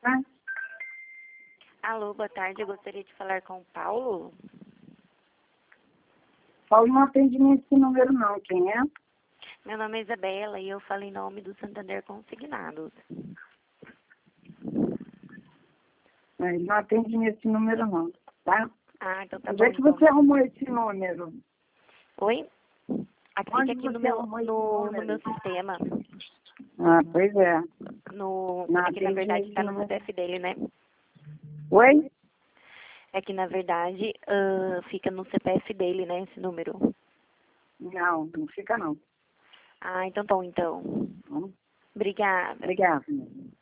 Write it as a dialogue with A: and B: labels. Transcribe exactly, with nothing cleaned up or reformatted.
A: Tá?
B: Alô, boa tarde. Eu gostaria de falar com o Paulo.
A: Paulo não atende nesse número não. Quem é?
B: Meu nome é Isabela e eu falo em nome do Santander Consignados.
A: Não, ele não atende nesse número não, tá?
B: Ah, então tá
A: Onde
B: bom,
A: é que
B: então.
A: você arrumou esse número?
B: Oi? Aqui fica
A: Onde
B: aqui no
A: você
B: meu,
A: arrumou esse
B: no, no
A: número?
B: meu sistema.
A: Ah, pois é.
B: No,
A: Não
B: é que na
A: atende
B: verdade
A: nesse
B: tá no
A: número.
B: C P F dele, né?
A: Oi?
B: É que na verdade ah, fica no C P F dele, né, esse número.
A: Não, não fica não.
B: Ah, então tá bom, então.
A: Hum,
B: Obrigada.
A: Obrigada.